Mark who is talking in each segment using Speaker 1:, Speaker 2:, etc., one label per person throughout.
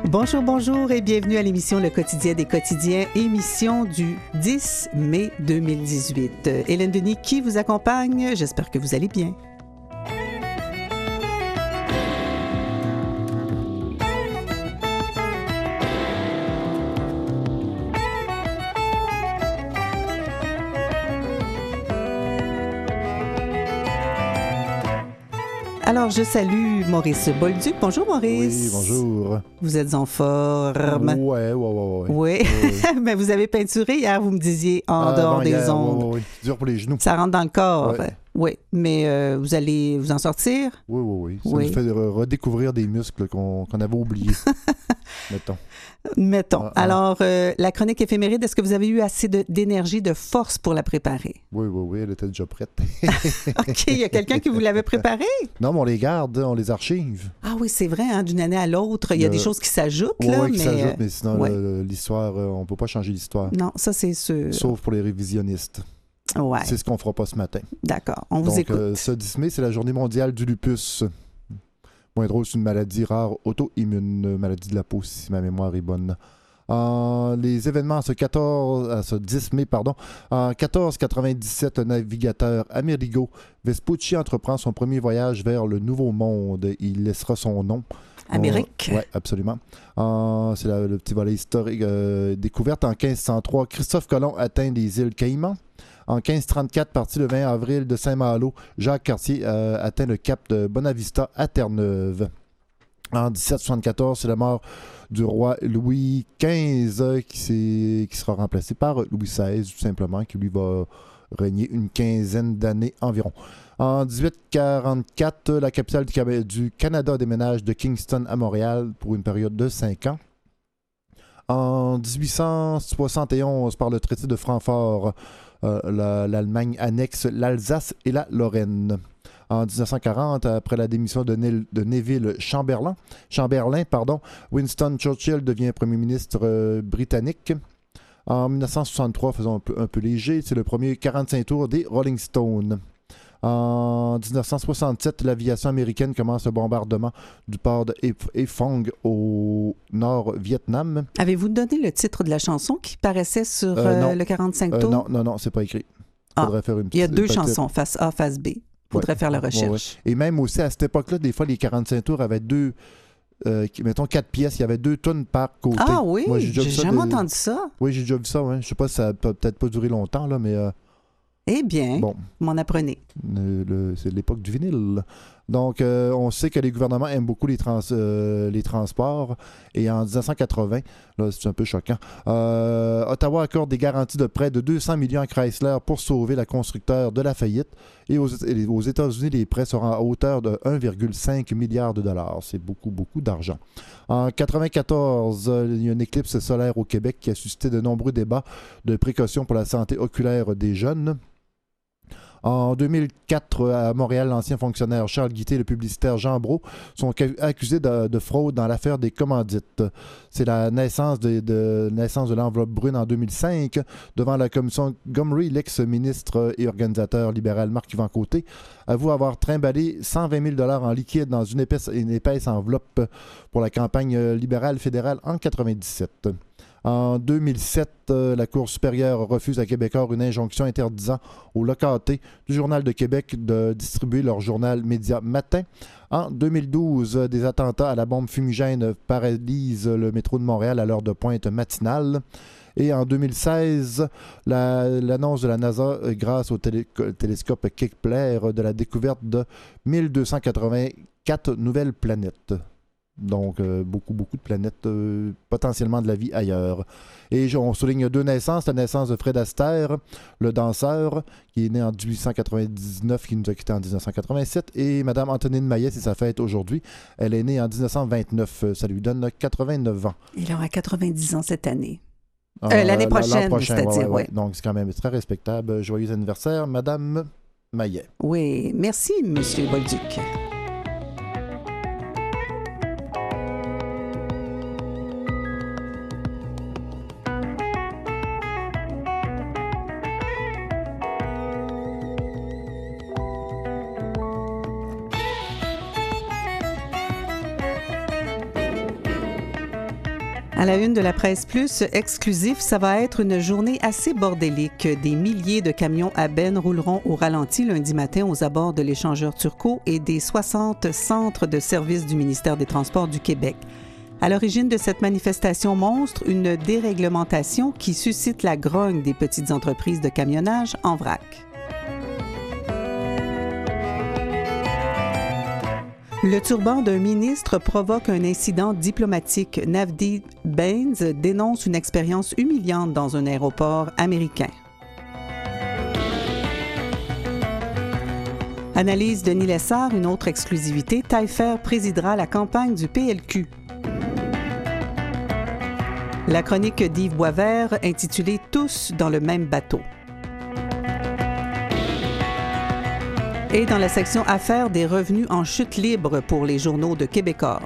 Speaker 1: Bonjour, bonjour et bienvenue à l'émission Le Quotidien des quotidiens, émission du 10 mai 2018. Hélène Denis qui vous accompagne, j'espère que vous allez bien. Alors, je salue Maurice Bolduc. Bonjour, Maurice.
Speaker 2: Oui, bonjour.
Speaker 1: Vous êtes en forme?
Speaker 2: Oui.
Speaker 1: Oui. Mais vous avez peinturé hier, vous me disiez, en dehors des ondes.
Speaker 2: Oui. Dur pour les genoux.
Speaker 1: Ça rentre dans le corps.
Speaker 2: Ouais.
Speaker 1: Oui. Mais vous allez vous en sortir?
Speaker 2: Oui. Ça nous fait redécouvrir des muscles qu'on avait oubliés. Mettons.
Speaker 1: Alors, la chronique éphéméride, est-ce que vous avez eu assez d'énergie, de force pour la préparer?
Speaker 2: Oui, elle était déjà prête.
Speaker 1: OK, il y a quelqu'un qui vous l'avait préparée?
Speaker 2: Non, mais on les garde, on les archive.
Speaker 1: Ah oui, c'est vrai, hein, d'une année à l'autre, il y a des choses qui s'ajoutent.
Speaker 2: Oui, qui s'ajoutent, mais sinon, l'histoire, on ne peut pas changer l'histoire.
Speaker 1: Non, ça c'est sûr.
Speaker 2: Sauf pour les révisionnistes.
Speaker 1: Ouais.
Speaker 2: C'est ce qu'on ne fera pas ce matin.
Speaker 1: D'accord, on vous écoute.
Speaker 2: Ce 10 mai, c'est la journée mondiale du lupus. Moins drôle, c'est une maladie rare auto-immune, maladie de la peau, si ma mémoire est bonne. Les événements ce 10 mai, en 1497, un navigateur Amerigo Vespucci entreprend son premier voyage vers le Nouveau Monde. Il laissera son nom.
Speaker 1: Amérique.
Speaker 2: Oui, absolument. C'est le petit volet historique. Découverte en 1503, Christophe Colomb atteint les îles Caïmans. En 1534, parti le 20 avril de Saint-Malo, Jacques Cartier atteint le cap de Bonavista à Terre-Neuve. En 1774, c'est la mort du roi Louis XV qui sera remplacé par Louis XVI, tout simplement, qui lui va régner une quinzaine d'années environ. En 1844, la capitale du Canada déménage de Kingston à Montréal pour une période de 5 ans. En 1871, par le traité de Francfort, l'Allemagne annexe l'Alsace et la Lorraine. En 1940, après la démission de Neville Chamberlain, Winston Churchill devient premier ministre britannique. En 1963, faisons un peu léger, c'est le premier 45 tours des Rolling Stones. En 1967, l'aviation américaine commence le bombardement du port de Haiphong au nord-Vietnam.
Speaker 1: Avez-vous donné le titre de la chanson qui paraissait sur le 45 tours?
Speaker 2: Non, c'est pas écrit. Faudrait faire une
Speaker 1: il y a deux chansons, face A, face B. Faudrait faire la recherche.
Speaker 2: Ouais. Et même aussi, à cette époque-là, des fois, les 45 tours avaient mettons 4 pièces, il y avait 2 tonnes par côté.
Speaker 1: Ah oui?
Speaker 2: Moi,
Speaker 1: j'ai jamais entendu ça.
Speaker 2: Oui, j'ai déjà vu ça. Ouais. Je sais pas si ça peut peut-être pas duré longtemps, là, mais...
Speaker 1: Eh bien, m'en apprenez.
Speaker 2: C'est l'époque du vinyle. Donc, on sait que les gouvernements aiment beaucoup les transports. Et en 1980, là, c'est un peu choquant, Ottawa accorde des garanties de prêt de 200 millions à Chrysler pour sauver la constructeur de la faillite. Et aux États-Unis, les prêts seront à hauteur de 1,5 milliard de dollars. C'est beaucoup, beaucoup d'argent. En 1994, il y a une éclipse solaire au Québec qui a suscité de nombreux débats de précaution pour la santé oculaire des jeunes. En 2004, à Montréal, l'ancien fonctionnaire Charles Guité et le publicitaire Jean Brault sont accusés de fraude dans l'affaire des commandites. C'est la naissance de l'enveloppe brune en 2005. Devant la commission Gomery, l'ex-ministre et organisateur libéral Marc-Yvan Côté avoue avoir trimballé 120 000 $ en liquide dans une épaisse enveloppe pour la campagne libérale fédérale en 1997. En 2007, la Cour supérieure refuse à Québécois une injonction interdisant aux locataires du Journal de Québec de distribuer leur journal Média Matin. En 2012, des attentats à la bombe fumigène paralysent le métro de Montréal à l'heure de pointe matinale. Et en 2016, l'annonce de la NASA grâce au télescope Kepler de la découverte de 1284 nouvelles planètes. Donc, beaucoup de planètes, potentiellement de la vie ailleurs. Et on souligne 2 naissances. La naissance de Fred Astaire, le danseur, qui est né en 1899, qui nous a quittés en 1987. Et Mme Antonine Maillet, c'est sa fête aujourd'hui. Elle est née en 1929. Ça lui donne 89 ans.
Speaker 1: Il aura 90 ans cette année. L'année prochaine, c'est-à-dire, oui.
Speaker 2: Donc, c'est quand même très respectable. Joyeux anniversaire, Mme Maillet.
Speaker 1: Oui, merci, M. Bolduc. À la une de la Presse Plus, exclusif, ça va être une journée assez bordélique. Des milliers de camions à benne rouleront au ralenti lundi matin aux abords de l'échangeur Turcot et des 60 centres de services du ministère des Transports du Québec. À l'origine de cette manifestation monstre, une déréglementation qui suscite la grogne des petites entreprises de camionnage en vrac. Le turban d'un ministre provoque un incident diplomatique. Navdeep Bains dénonce une expérience humiliante dans un aéroport américain. Analyse Denis Lessard, une autre exclusivité. Taillefer présidera la campagne du PLQ. La chronique d'Yves Boisvert, intitulée « Tous dans le même bateau ». Et dans la section Affaires, des revenus en chute libre pour les journaux de Québecor.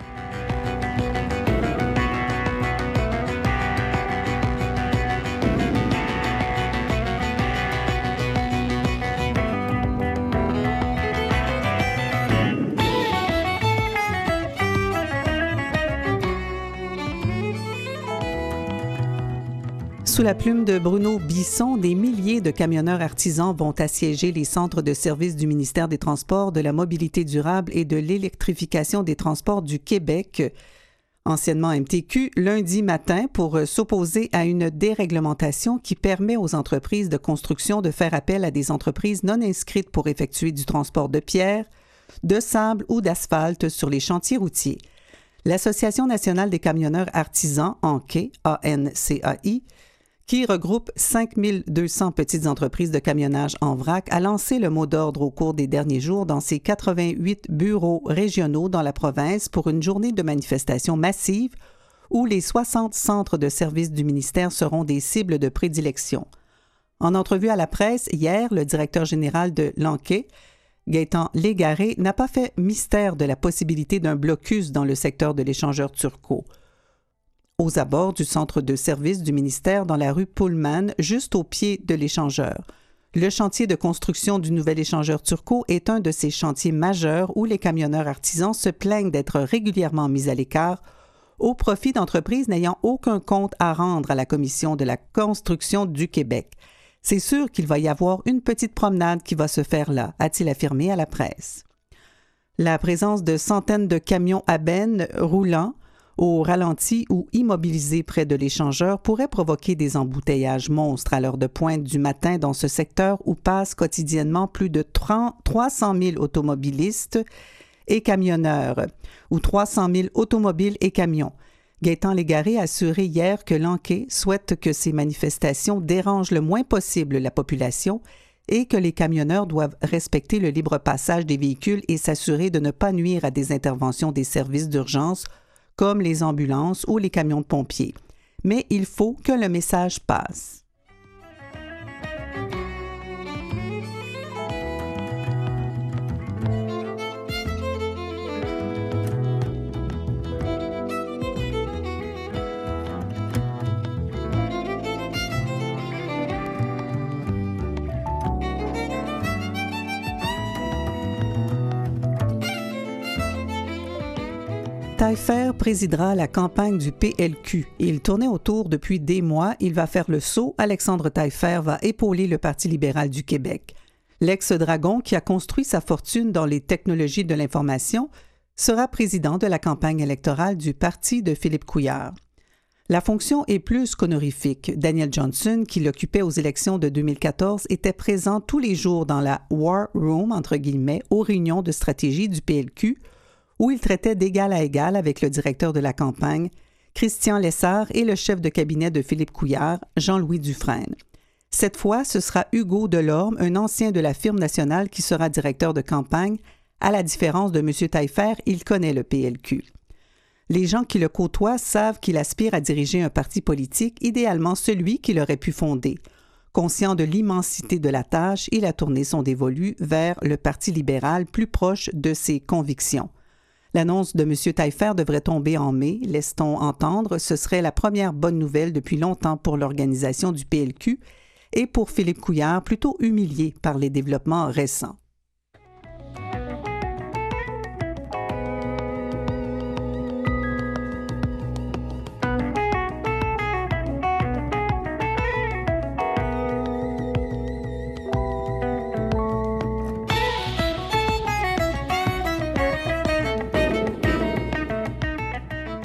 Speaker 1: Sous la plume de Bruno Bisson, des milliers de camionneurs artisans vont assiéger les centres de services du ministère des Transports, de la Mobilité durable et de l'Électrification des Transports du Québec, anciennement MTQ, lundi matin pour s'opposer à une déréglementation qui permet aux entreprises de construction de faire appel à des entreprises non inscrites pour effectuer du transport de pierre, de sable ou d'asphalte sur les chantiers routiers. L'Association nationale des camionneurs artisans, ANCAI, A-N-C-A-I, qui regroupe 5200 petites entreprises de camionnage en vrac, a lancé le mot d'ordre au cours des derniers jours dans ses 88 bureaux régionaux dans la province pour une journée de manifestation massive où les 60 centres de services du ministère seront des cibles de prédilection. En entrevue à la presse hier, le directeur général de l'ANCAI, Gaétan Légaré, n'a pas fait mystère de la possibilité d'un blocus dans le secteur de l'échangeur Turcot. Aux abords du centre de service du ministère dans la rue Pullman, juste au pied de l'échangeur. Le chantier de construction du nouvel échangeur Turcot est un de ces chantiers majeurs où les camionneurs artisans se plaignent d'être régulièrement mis à l'écart au profit d'entreprises n'ayant aucun compte à rendre à la Commission de la construction du Québec. C'est sûr qu'il va y avoir une petite promenade qui va se faire là, a-t-il affirmé à la presse. La présence de centaines de camions à benne roulant au ralenti ou immobilisés près de l'échangeur pourrait provoquer des embouteillages monstres à l'heure de pointe du matin dans ce secteur où passent quotidiennement plus de 300 000 automobilistes et camionneurs, ou 300 000 automobiles et camions. Gaétan Légaré a assuré hier que l'ANCAI souhaite que ces manifestations dérangent le moins possible la population et que les camionneurs doivent respecter le libre passage des véhicules et s'assurer de ne pas nuire à des interventions des services d'urgence comme les ambulances ou les camions de pompiers. Mais il faut que le message passe. Taillefer présidera la campagne du PLQ. Il tournait autour depuis des mois. Il va faire le saut. Alexandre Taillefer va épauler le Parti libéral du Québec. L'ex-dragon, qui a construit sa fortune dans les technologies de l'information, sera président de la campagne électorale du Parti de Philippe Couillard. La fonction est plus qu'honorifique. Daniel Johnson, qui l'occupait aux élections de 2014, était présent tous les jours dans la « War Room » entre guillemets, aux réunions de stratégie du PLQ, où il traitait d'égal à égal avec le directeur de la campagne, Christian Lessard, et le chef de cabinet de Philippe Couillard, Jean-Louis Dufresne. Cette fois, ce sera Hugo Delorme, un ancien de la firme nationale qui sera directeur de campagne. À la différence de M. Taillefer, il connaît le PLQ. Les gens qui le côtoient savent qu'il aspire à diriger un parti politique, idéalement celui qu'il aurait pu fonder. Conscient de l'immensité de la tâche, il a tourné son dévolu vers le Parti libéral plus proche de ses convictions. L'annonce de M. Taillefer devrait tomber en mai, laisse-t-on entendre. Ce serait la première bonne nouvelle depuis longtemps pour l'organisation du PLQ et pour Philippe Couillard, plutôt humilié par les développements récents.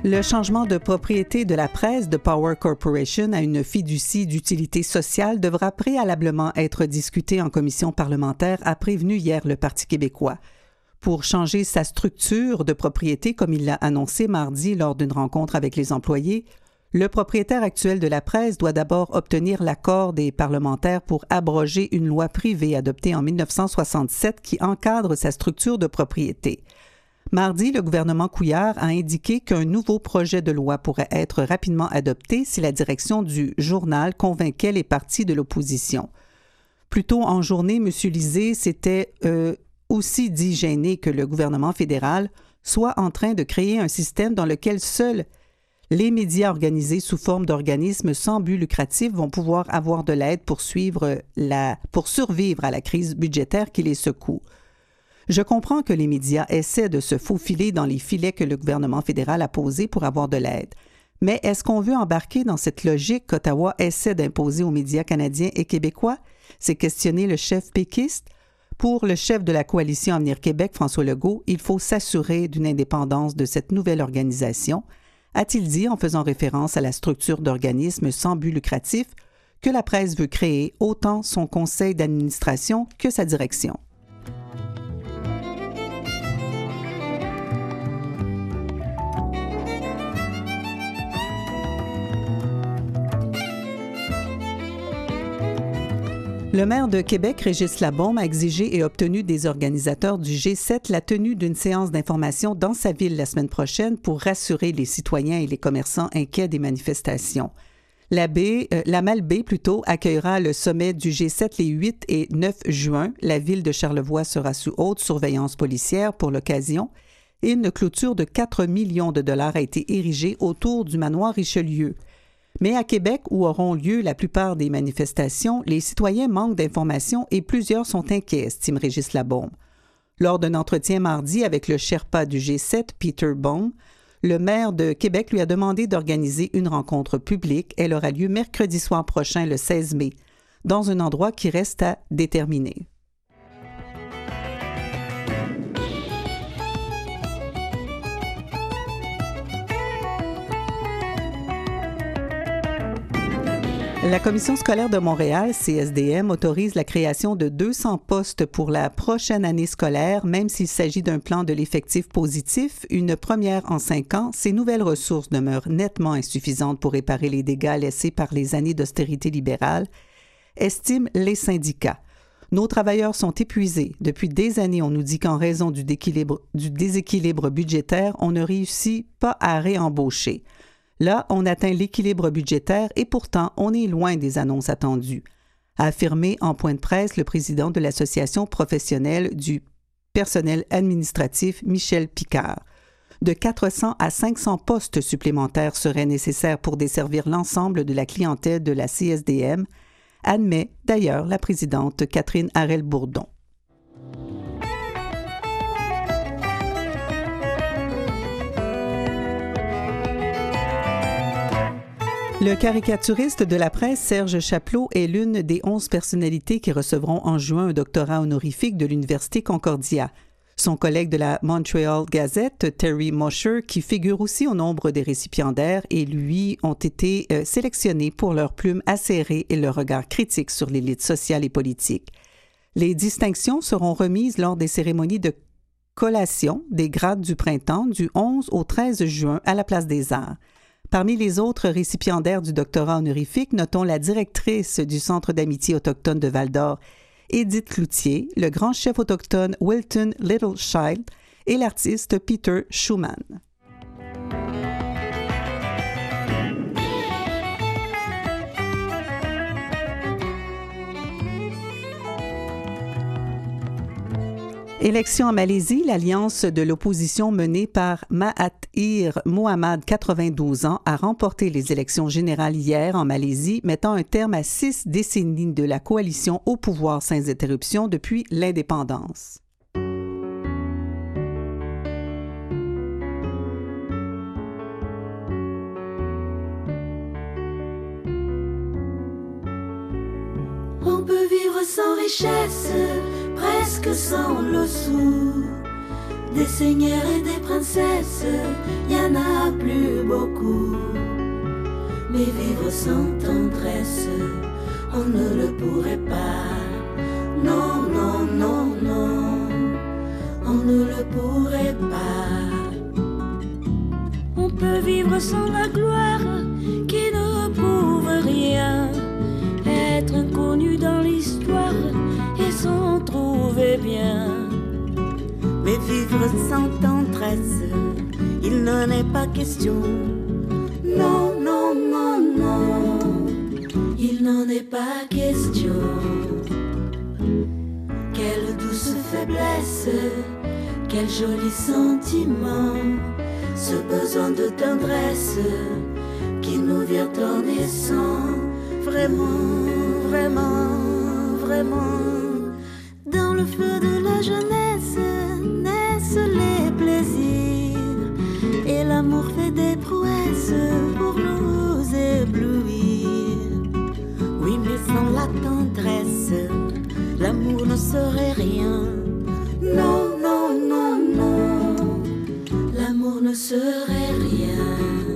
Speaker 1: Le changement de propriété de la presse de Power Corporation à une fiducie d'utilité sociale devra préalablement être discuté en commission parlementaire, a prévenu hier le Parti québécois. Pour changer sa structure de propriété, comme il l'a annoncé mardi lors d'une rencontre avec les employés, le propriétaire actuel de la presse doit d'abord obtenir l'accord des parlementaires pour abroger une loi privée adoptée en 1967 qui encadre sa structure de propriété. Mardi, le gouvernement Couillard a indiqué qu'un nouveau projet de loi pourrait être rapidement adopté si la direction du journal convainquait les partis de l'opposition. Plus tôt en journée, M. Lisée s'était aussi dit gêné que le gouvernement fédéral soit en train de créer un système dans lequel seuls les médias organisés sous forme d'organismes sans but lucratif vont pouvoir avoir de l'aide pour survivre à la crise budgétaire qui les secoue. Je comprends que les médias essaient de se faufiler dans les filets que le gouvernement fédéral a posés pour avoir de l'aide. Mais est-ce qu'on veut embarquer dans cette logique qu'Ottawa essaie d'imposer aux médias canadiens et québécois? C'est questionné le chef péquiste. Pour le chef de la coalition Avenir Québec, François Legault, il faut s'assurer d'une indépendance de cette nouvelle organisation, a-t-il dit en faisant référence à la structure d'organismes sans but lucratif que la presse veut créer, autant son conseil d'administration que sa direction. Le maire de Québec, Régis Labaume, a exigé et obtenu des organisateurs du G7 la tenue d'une séance d'information dans sa ville la semaine prochaine pour rassurer les citoyens et les commerçants inquiets des manifestations. La Malbaie, accueillera le sommet du G7 les 8 et 9 juin. La ville de Charlevoix sera sous haute surveillance policière pour l'occasion et une clôture de 4 millions de dollars a été érigée autour du manoir Richelieu. Mais à Québec, où auront lieu la plupart des manifestations, les citoyens manquent d'informations et plusieurs sont inquiets, estime Régis Labaume. Lors d'un entretien mardi avec le Sherpa du G7, Peter Bone, le maire de Québec lui a demandé d'organiser une rencontre publique. Elle aura lieu mercredi soir prochain, le 16 mai, dans un endroit qui reste à déterminer. La Commission scolaire de Montréal, CSDM, autorise la création de 200 postes pour la prochaine année scolaire, même s'il s'agit d'un plan de l'effectif positif, une première en 5 ans. Ces nouvelles ressources demeurent nettement insuffisantes pour réparer les dégâts laissés par les années d'austérité libérale, estiment les syndicats. Nos travailleurs sont épuisés. Depuis des années, on nous dit qu'en raison du déséquilibre budgétaire, on ne réussit pas à réembaucher. Là, on atteint l'équilibre budgétaire et pourtant, on est loin des annonces attendues, a affirmé en point de presse le président de l'Association professionnelle du personnel administratif, Michel Picard. De 400 à 500 postes supplémentaires seraient nécessaires pour desservir l'ensemble de la clientèle de la CSDM, admet d'ailleurs la présidente Catherine Harel-Bourdon. Le caricaturiste de la presse Serge Chapelot est l'une des 11 personnalités qui recevront en juin un doctorat honorifique de l'Université Concordia. Son collègue de la Montreal Gazette, Terry Mosher, qui figure aussi au nombre des récipiendaires, et lui ont été sélectionnés pour leur plume acérée et leur regard critique sur l'élite sociale et politique. Les distinctions seront remises lors des cérémonies de collation des grades du printemps du 11 au 13 juin à la Place des Arts. Parmi les autres récipiendaires du doctorat honorifique, notons la directrice du Centre d'amitié autochtone de Val-d'Or, Edith Cloutier, le grand chef autochtone Wilton Littlechild et l'artiste Peter Schumann. Élection en Malaisie, l'alliance de l'opposition menée par Mahathir Mohamad, 92 ans, a remporté les élections générales hier en Malaisie, mettant un terme à 6 décennies de la coalition au pouvoir sans interruption depuis l'indépendance.
Speaker 3: On peut vivre sans richesse, presque sans le sou, Des seigneurs et des princesses, y en a plus beaucoup. Mais vivre sans tendresse, on ne le pourrait pas. Non, non, non, non, on ne le pourrait pas. On peut vivre sans la gloire qui ne prouve rien, être inconnu dans l'histoire et s'en trouver bien. Mais vivre sans tendresse, il n'en est pas question. Non, non, non, non, il n'en est pas question. Quelle douce faiblesse, quel joli sentiment, ce besoin de tendresse qui nous vient en naissant. Vraiment, vraiment, vraiment, dans le feu de la jeunesse naissent les plaisirs, et l'amour fait des prouesses pour nous éblouir. Oui, mais sans la tendresse, l'amour ne serait rien. Non, non, non, non, l'amour ne serait rien.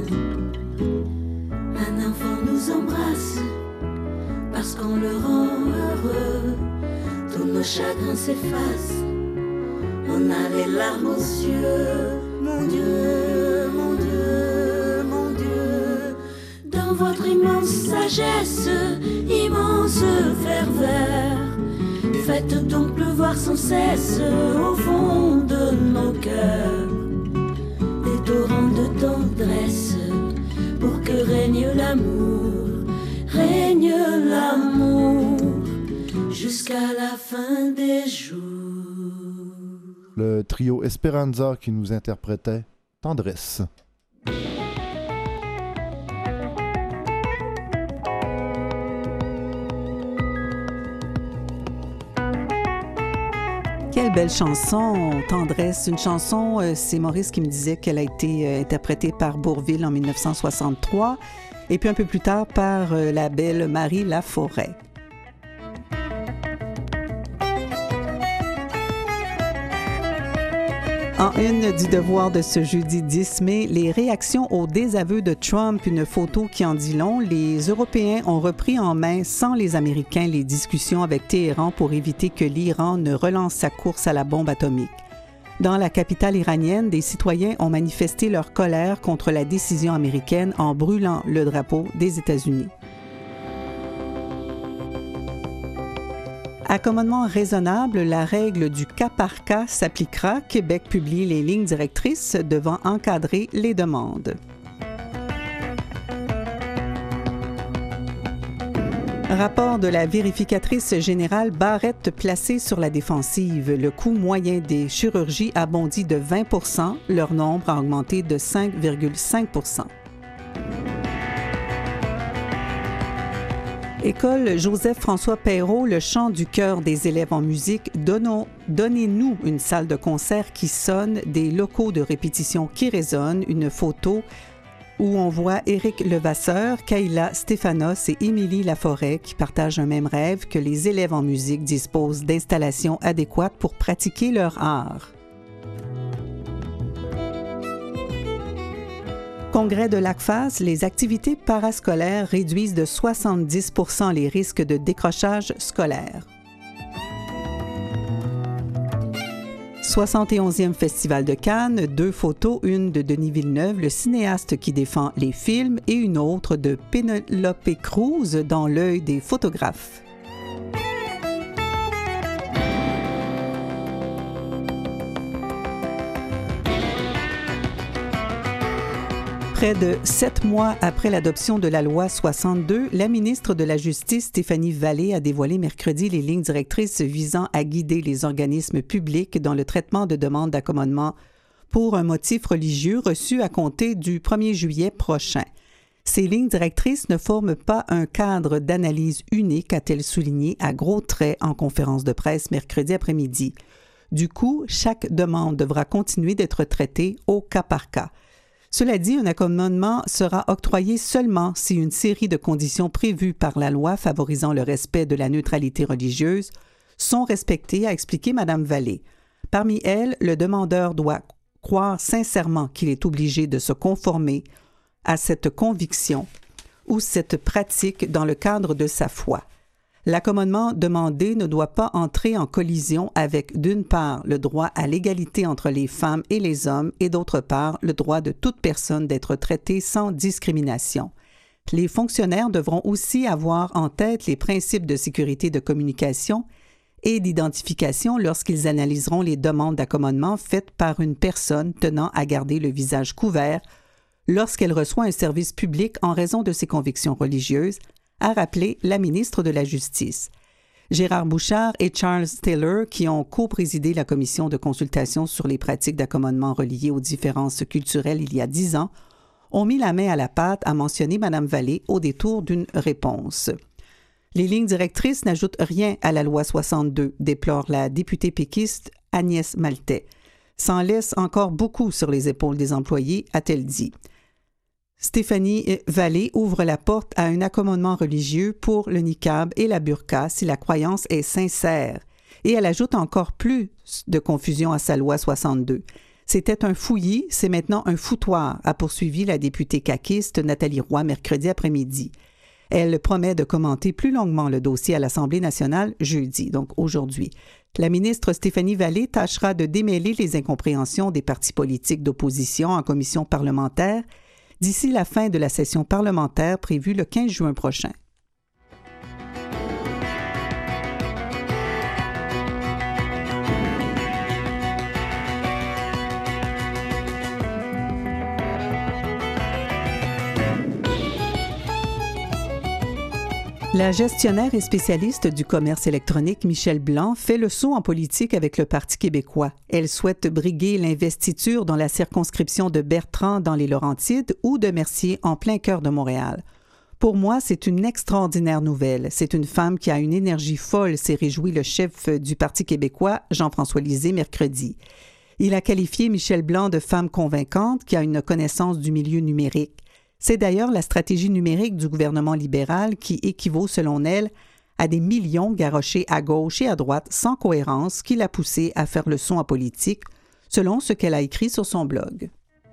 Speaker 3: Un enfant nous embrasse parce qu'on le rend heureux. Tous nos chagrins s'effacent, on a les larmes aux yeux. Mon Dieu, mon Dieu, mon Dieu, dans votre immense sagesse, immense ferveur, faites donc pleuvoir sans cesse au fond de nos cœurs des torrents de tendresse pour que règne l'amour jusqu'à la fin des jours.
Speaker 2: Le trio Esperanza qui nous interprétait Tendresse.
Speaker 1: Quelle belle chanson, Tendresse. Une chanson, c'est Maurice qui me disait qu'elle a été interprétée par Bourvil en 1963 et puis un peu plus tard par la belle Marie Laforêt. En une du Devoir de ce jeudi 10 mai, les réactions au désaveu de Trump, une photo qui en dit long. Les Européens ont repris en main, sans les Américains, les discussions avec Téhéran pour éviter que l'Iran ne relance sa course à la bombe atomique. Dans la capitale iranienne, des citoyens ont manifesté leur colère contre la décision américaine en brûlant le drapeau des États-Unis. À commandement raisonnable, la règle du cas par cas s'appliquera. Québec publie les lignes directrices devant encadrer les demandes. Rapport de la vérificatrice générale Barrette placée sur la défensive. Le coût moyen des chirurgies a bondi de 20 %, leur nombre a augmenté de 5,5 %. École Joseph-François Perrault, le chant du cœur des élèves en musique. Donnez-nous une salle de concert qui sonne, des locaux de répétition qui résonnent. Une photo où on voit Éric Levasseur, Kayla Stéphanos et Émilie Laforêt qui partagent un même rêve, que les élèves en musique disposent d'installations adéquates pour pratiquer leur art. Congrès de l'ACFAS, les activités parascolaires réduisent de 70 % les risques de décrochage scolaire. 71e Festival de Cannes, 2 photos, une de Denis Villeneuve, le cinéaste qui défend les films, et une autre de Penelope Cruz dans l'œil des photographes. Près de 7 mois après l'adoption de la loi 62, la ministre de la Justice, Stéphanie Vallée, a dévoilé mercredi les lignes directrices visant à guider les organismes publics dans le traitement de demandes d'accommodement pour un motif religieux reçues à compter du 1er juillet prochain. Ces lignes directrices ne forment pas un cadre d'analyse unique, a-t-elle souligné à gros traits en conférence de presse mercredi après-midi. Du coup, chaque demande devra continuer d'être traitée au cas par cas. Cela dit, un accommodement sera octroyé seulement si une série de conditions prévues par la loi favorisant le respect de la neutralité religieuse sont respectées, a expliqué Mme Vallée. Parmi elles, le demandeur doit croire sincèrement qu'il est obligé de se conformer à cette conviction ou cette pratique dans le cadre de sa foi. L'accommodement demandé ne doit pas entrer en collision avec, d'une part, le droit à l'égalité entre les femmes et les hommes et, d'autre part, le droit de toute personne d'être traitée sans discrimination. Les fonctionnaires devront aussi avoir en tête les principes de sécurité de communication et d'identification lorsqu'ils analyseront les demandes d'accommodement faites par une personne tenant à garder le visage couvert lorsqu'elle reçoit un service public en raison de ses convictions religieuses, a rappelé la ministre de la Justice. Gérard Bouchard et Charles Taylor, qui ont co-présidé la commission de consultation sur les pratiques d'accommodement reliées aux différences culturelles il y a 10 ans, ont mis la main à la pâte à mentionner Mme Vallée au détour d'une réponse. Les lignes directrices n'ajoutent rien à la loi 62, déplore la députée péquiste Agnès Maltais. S'en laisse encore beaucoup sur les épaules des employés, a-t-elle dit. Stéphanie Vallée ouvre la porte à un accommodement religieux pour le niqab et la burqa si la croyance est sincère. Et elle ajoute encore plus de confusion à sa loi 62. C'était un fouillis, c'est maintenant un foutoir, a poursuivi la députée caquiste Nathalie Roy mercredi après-midi. Elle promet de commenter plus longuement le dossier à l'Assemblée nationale jeudi, donc aujourd'hui. La ministre Stéphanie Vallée tâchera de démêler les incompréhensions des partis politiques d'opposition en commission parlementaire d'ici la fin de la session parlementaire prévue le 15 juin prochain. La gestionnaire et spécialiste du commerce électronique Michèle Blanc fait le saut en politique avec le Parti québécois. Elle souhaite briguer l'investiture dans la circonscription de Bertrand dans les Laurentides ou de Mercier en plein cœur de Montréal. Pour moi, c'est une extraordinaire nouvelle. C'est une femme qui a une énergie folle, s'est réjoui le chef du Parti québécois, Jean-François Lisée, mercredi. Il a qualifié Michèle Blanc de femme convaincante qui a une connaissance du milieu numérique. C'est d'ailleurs la stratégie numérique du gouvernement libéral qui équivaut, selon elle, à des millions garochés à gauche et à droite sans cohérence qui l'a poussée à faire le saut en politique, selon ce qu'elle a écrit sur son blog.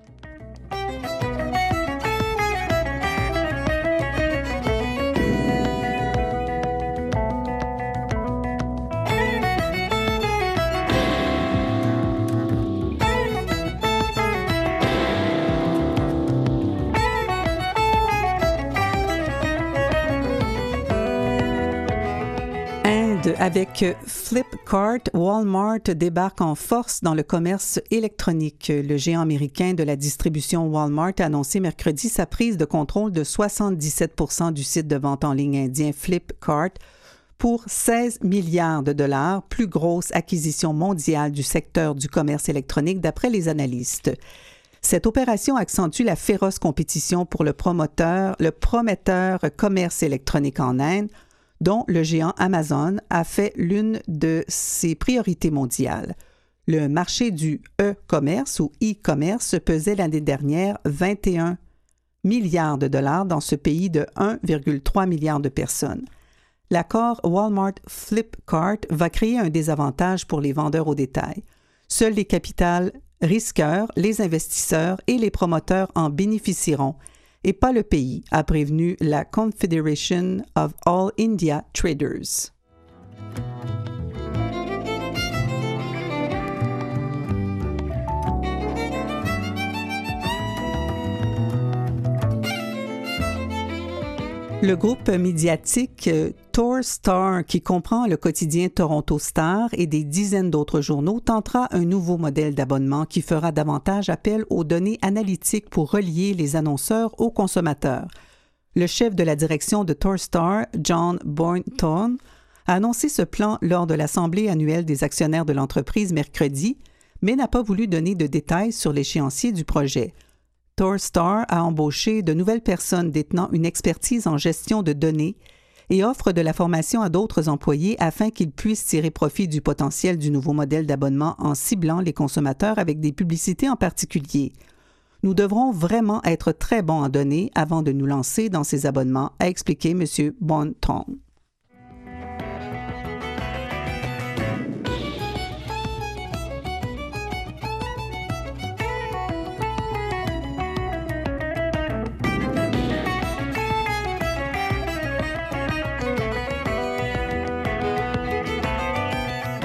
Speaker 1: Avec Flipkart, Walmart débarque en force dans le commerce électronique. Le géant américain de la distribution Walmart a annoncé mercredi sa prise de contrôle de 77% du site de vente en ligne indien Flipkart pour 16 milliards de dollars, plus grosse acquisition mondiale du secteur du commerce électronique d'après les analystes. Cette opération accentue la féroce compétition pour le prometteur commerce électronique en Inde, dont le géant Amazon a fait l'une de ses priorités mondiales. Le marché du e-commerce ou e-commerce pesait l'année dernière 21 milliards de dollars dans ce pays de 1,3 milliard de personnes. L'accord Walmart-Flipkart va créer un désavantage pour les vendeurs au détail. Seuls les capitals risqueurs, les investisseurs et les promoteurs en bénéficieront, et pas le pays, a prévenu la Confederation of All India Traders. Le groupe médiatique Torstar, qui comprend le quotidien Toronto Star et des dizaines d'autres journaux, tentera un nouveau modèle d'abonnement qui fera davantage appel aux données analytiques pour relier les annonceurs aux consommateurs. Le chef de la direction de Torstar, John Boynton, a annoncé ce plan lors de l'Assemblée annuelle des actionnaires de l'entreprise mercredi, mais n'a pas voulu donner de détails sur l'échéancier du projet. Torstar a embauché de nouvelles personnes détenant une expertise en gestion de données et offre de la formation à d'autres employés afin qu'ils puissent tirer profit du potentiel du nouveau modèle d'abonnement en ciblant les consommateurs avec des publicités en particulier. Nous devrons vraiment être très bons en données avant de nous lancer dans ces abonnements, a expliqué M. Bonton.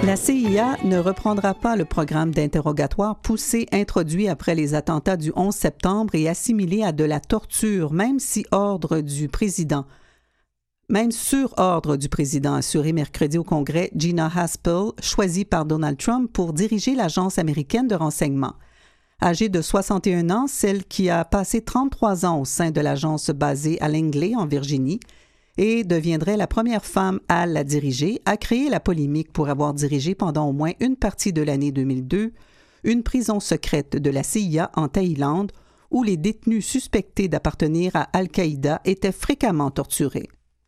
Speaker 1: La CIA ne reprendra pas le programme d'interrogatoire poussé introduit après les attentats du 11 septembre et assimilé à de la torture, même sur ordre du président, a assuré mercredi au Congrès Gina Haspel, choisie par Donald Trump pour diriger l'Agence américaine de renseignement. Âgée de 61 ans, celle qui a passé 33 ans au sein de l'agence basée à Langley, en Virginie, et deviendrait la première femme à la diriger, a créé la polémique pour avoir dirigé pendant au moins une partie de l'année 2002 une prison secrète de la CIA en Thaïlande où les détenus suspectés d'appartenir à Al-Qaïda étaient fréquemment torturés.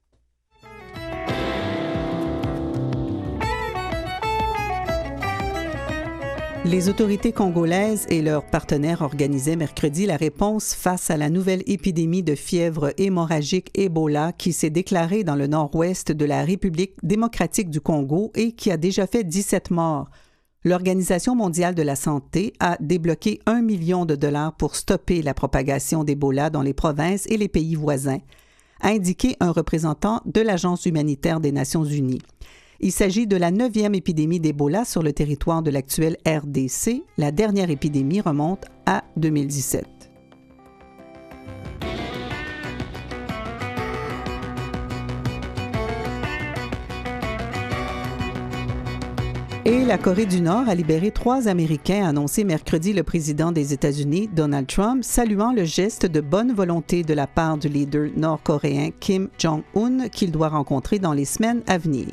Speaker 1: Les autorités congolaises et leurs partenaires organisaient mercredi la réponse face à la nouvelle épidémie de fièvre hémorragique Ebola qui s'est déclarée dans le nord-ouest de la République démocratique du Congo et qui a déjà fait 17 morts. L'Organisation mondiale de la santé a débloqué $1 million pour stopper la propagation d'Ebola dans les provinces et les pays voisins, a indiqué un représentant de l'Agence humanitaire des Nations unies. Il s'agit de la 9e épidémie d'Ebola sur le territoire de l'actuelle RDC. La dernière épidémie remonte à 2017. Et la Corée du Nord a libéré 3 Américains, a annoncé mercredi le président des États-Unis, Donald Trump, saluant le geste de bonne volonté de la part du leader nord-coréen Kim Jong-un qu'il doit rencontrer dans les semaines à venir.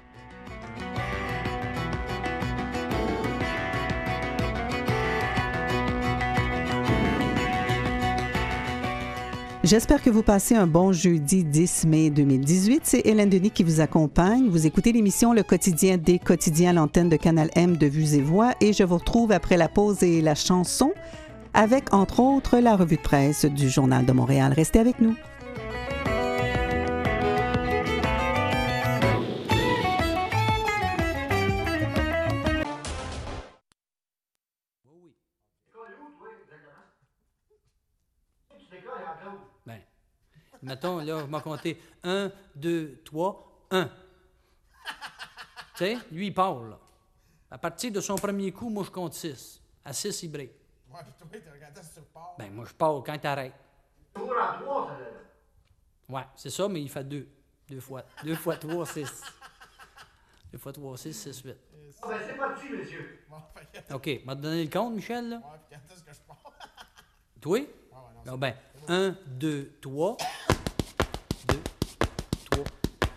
Speaker 1: J'espère que vous passez un bon jeudi 10 mai 2018. C'est Hélène Denis qui vous accompagne. Vous écoutez l'émission Le Quotidien des quotidiens à l'antenne de Canal M de Vues et Voix et je vous retrouve après la pause et la chanson avec, entre autres, la revue de presse du Journal de Montréal. Restez avec nous.
Speaker 4: Mettons, là, je vais compter 1, 2, 3, 1. Tu sais, lui, il part, là. À partir de son premier coup, moi, je compte 6. À 6, il break.
Speaker 5: Ouais, puis toi, tu regardes si tu repars.
Speaker 4: Ben, moi, je pars quand t'arrêtes.
Speaker 5: Toujours à 3, ça là.
Speaker 4: Ouais, c'est ça, mais il fait 2. 2 fois 3, 6. 2 fois 3, 6, 6, 8.
Speaker 5: Ah, ben, c'est parti, monsieur. Bon,
Speaker 4: OK, m'a donné le compte, Michel, là?
Speaker 5: ouais, puis quand est-ce que je pars?
Speaker 4: Toi?
Speaker 5: Ouais, non,
Speaker 4: Ah, ben, 1, 2, 3. 2, 3.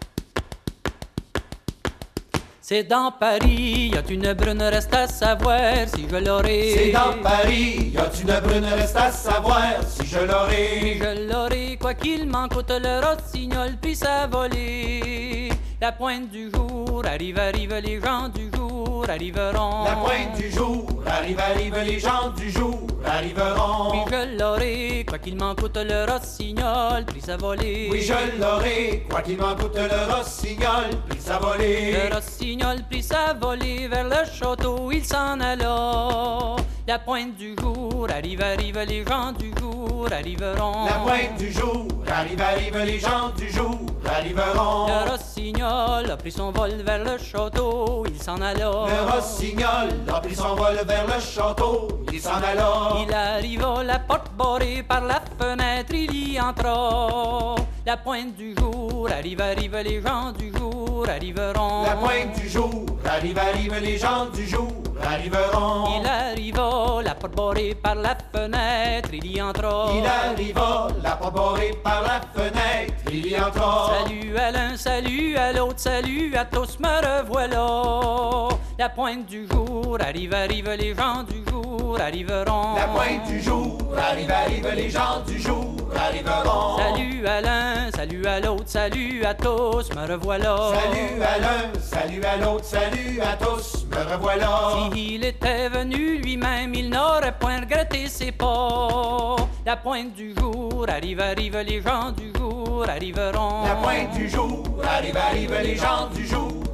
Speaker 4: C'est dans Paris, y a une brune, reste à savoir si je l'aurai.
Speaker 6: C'est dans Paris, y a une brune, reste à savoir si je l'aurai.
Speaker 4: Je l'aurai, quoi qu'il m'en coûte le rossignol, puis ça volé. La pointe du jour, arrive, les gens du jour arriveront.
Speaker 6: La pointe du jour, arrive, les gens du jour arriveront.
Speaker 4: Puis je l'aurai, quoi qu'il m'en coûte le rossignol, puis ça volé.
Speaker 6: Oui, je l'aurai, quoi qu'il m'en coûte le rossignol, puis ça volé.
Speaker 4: Le rossignol prit sa volée vers le château, il s'en alla. La pointe du jour, arrive, les gens du jour arriveront.
Speaker 6: La pointe du jour, arrive, les gens du jour arriveront.
Speaker 4: Le rossignol a pris son vol vers le château, il s'en alla.
Speaker 6: Le rossignol a pris son vol vers le château, il s'en alla.
Speaker 4: Il arriva, la porte barrée, par la fenêtre il y entra. La pointe du jour, arrive, les gens du jour arriveront.
Speaker 6: La pointe du jour, arrive, les gens du jour arriveront.
Speaker 4: Il arriva, la porte barrée, par la fenêtre il y entra.
Speaker 6: Il arriva, la porte barrée par la fenêtre, il y entra.
Speaker 4: Salut à l'un, salut à l'autre, salut à tous, me revoilà. La pointe du jour, arrive, les gens du jour arriveront.
Speaker 6: La pointe du jour, arrive, les gens du jour arriveront.
Speaker 4: Salut à l'un, salut à l'autre, salut à tous, me revoilà.
Speaker 6: Salut à l'un, salut à l'autre, salut à tous, me revoilà.
Speaker 4: S'il était venu lui-même, il n'aurait point regretté ses pas. La pointe du jour, arrive, les gens du jour arriveront.
Speaker 6: La pointe du jour, arrive, les gens du jour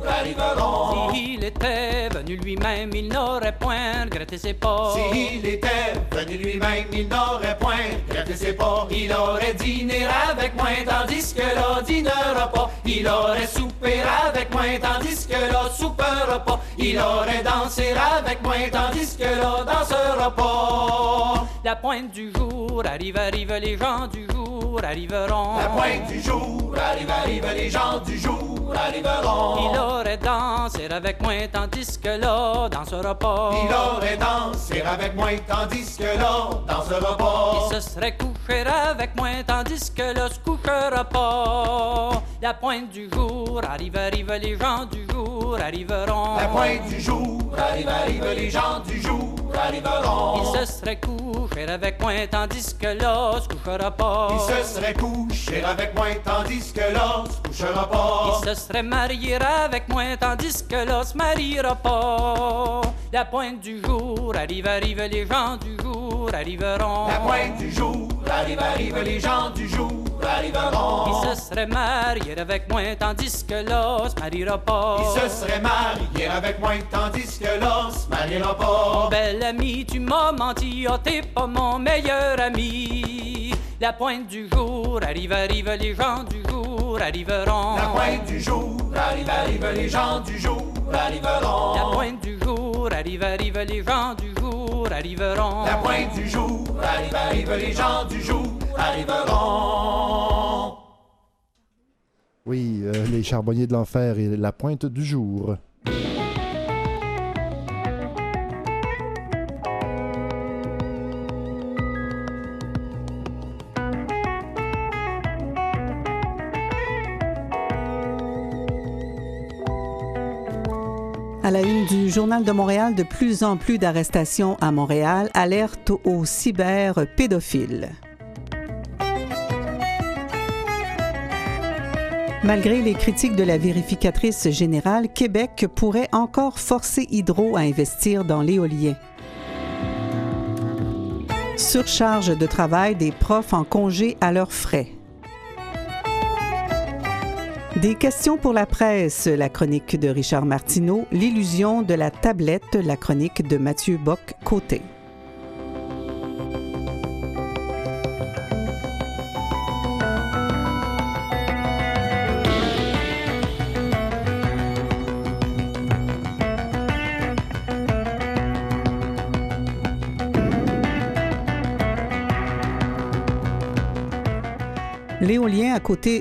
Speaker 6: arriveront.
Speaker 4: S'il était venu lui-même, il n'aurait point regretté ses pas.
Speaker 6: S'il était venu lui-même, il n'aurait point regretté ses pas. Il aurait dîné avec moi, tandis que là, dînera pas. Il aurait soupé avec moi, tandis que là, soupera pas. Il aurait dansé avec moi, tandis que là, dansera pas.
Speaker 4: La pointe du jour arrive, arrive, les gens du jour arriveront.
Speaker 6: La pointe du jour arrive, arrive, les gens du jour arriveront.
Speaker 4: Il aurait dansé avec moi, tandis que là, dansera pas.
Speaker 6: Il aurait dansé avec moi, tandis que là, dansera pas.
Speaker 4: Il se serait couché avec moi, tandis que là, se couchera pas. La pointe du jour arrive, arrive, les gens du jour arriveront.
Speaker 6: La pointe du jour arrive, arrive, les gens du jour arriveront.
Speaker 4: Il se serait couché avec moi, tandis que là, se couchera pas.
Speaker 6: Il se serait couché avec moi, tandis que là, se couchera pas.
Speaker 4: Il se serait marié avec moi, tandis que là, se mariera pas. La pointe du jour arrive, arrive, les gens du jour arriveront.
Speaker 6: La pointe du jour arrive, arrive, les gens du jour arriveront.
Speaker 4: Il se serait marié avec moi, tandis que là, se mariera pas.
Speaker 6: Il se serait marié avec moi, tandis que là, se mariera pas.
Speaker 4: Mon bel ami, tu m'as menti, oh t'es pas mon meilleur ami. La pointe du jour arrive, arrive, les gens du jour arriveront.
Speaker 6: La pointe du jour arrive, arrive, les gens du jour arriveront.
Speaker 4: La pointe du jour arrive, arrive, les gens du jour arriveront.
Speaker 6: La pointe du jour arrive, arrive, les gens du jour arriveront.
Speaker 2: Oui, les charbonniers de l'enfer et la pointe du jour.
Speaker 1: À la une du Journal de Montréal, de plus en plus d'arrestations à Montréal, alerte aux cyberpédophiles. Malgré les critiques de la vérificatrice générale, Québec pourrait encore forcer Hydro à investir dans l'éolien. Surcharge de travail des profs en congé à leurs frais. Des questions pour la presse, la chronique de Richard Martineau, l'illusion de la tablette, la chronique de Mathieu Bock-Côté. L'éolien a coûté